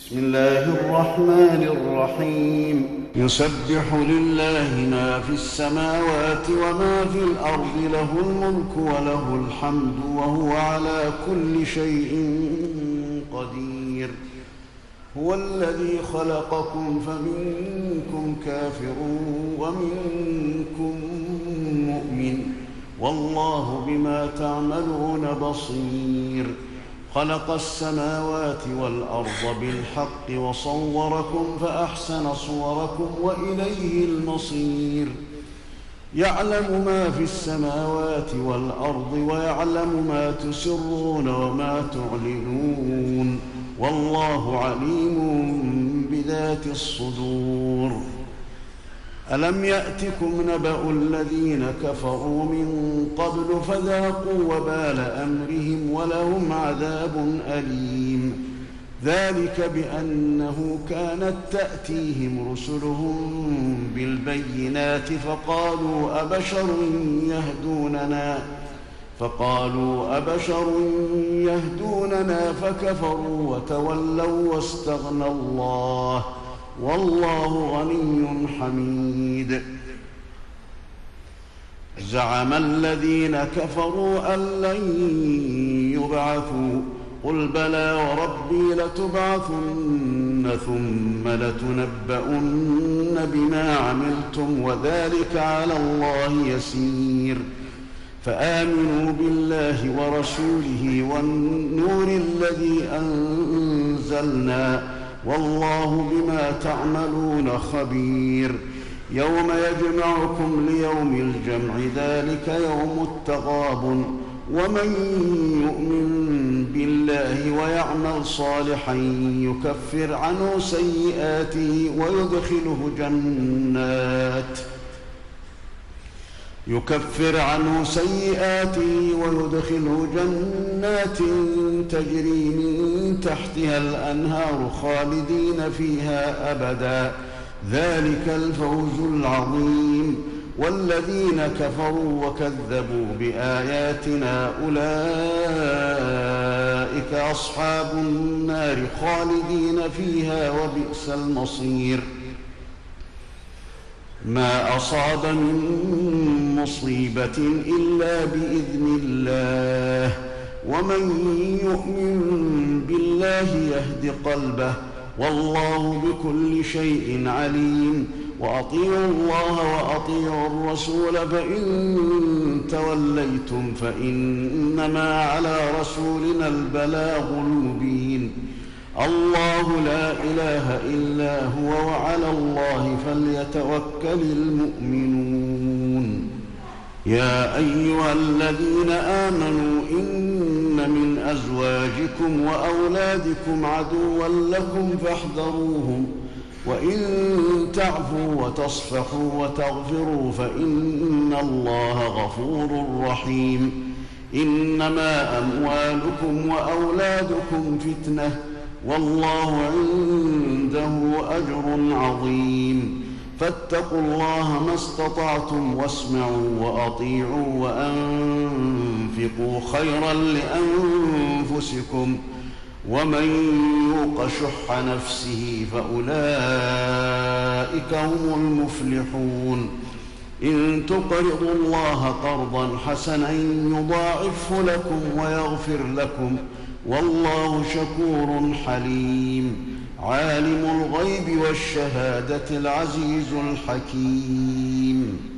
بسم الله الرحمن الرحيم يسبح لله ما في السماوات وما في الأرض له الملك وله الحمد وهو على كل شيء قدير هو الذي خلقكم فمنكم كافر ومنكم مؤمن والله بما تعملون بصير خلق السماوات والأرض بالحق وصوركم فأحسن صوركم وإليه المصير يعلم ما في السماوات والأرض ويعلم ما تسرون وما تعلنون والله عليم بذات الصدور ألم يأتكم نبأ الذين كفروا من قبل فذاقوا وبال أمرهم ولهم عذاب أليم ذلك بأنه كانت تأتيهم رسلهم بالبينات فقالوا أبشر يهدوننا فكفروا وتولوا واستغنى الله والله غني حميد زعم الذين كفروا أن لن يبعثوا قل بلى وربي لتبعثن ثم لتنبؤن بما عملتم وذلك على الله يسير فآمنوا بالله ورسوله والنور الذي أنزلنا والله بما تعملون خبير يوم يجمعكم ليوم الجمع ذلك يوم التغابن ومن يؤمن بالله ويعمل صالحا يكفر عنه سيئاته ويدخله جنات تجري من تحتها الأنهار خالدين فيها أبدا ذلك الفوز العظيم والذين كفروا وكذبوا بآياتنا أولئك أصحاب النار خالدين فيها وبئس المصير ما أصاب من مصيبة إلا بإذن الله ومن يؤمن بالله يهد قلبه والله بكل شيء عليم وأطيعوا الله وأطيعوا الرسول فإن توليتم فإنما على رسولنا البلاغ المبين الله لا إله إلا هو وعلى الله فليتوكل المؤمنون يا أيها الذين آمنوا إن من أزواجكم وأولادكم عدوا لكم فاحذروهم وإن تعفوا وتصفحوا وتغفروا فإن الله غفور رحيم إنما أموالكم وأولادكم فتنة والله عنده أجر عظيم فاتقوا الله ما استطعتم واسمعوا وأطيعوا وأنفقوا خيرا لأنفسكم ومن يوق شح نفسه فأولئك هم المفلحون إن تقرضوا الله قرضا حسنا يضاعفه لكم ويغفر لكم والله شكور حليم عالم الغيب والشهادة العزيز الحكيم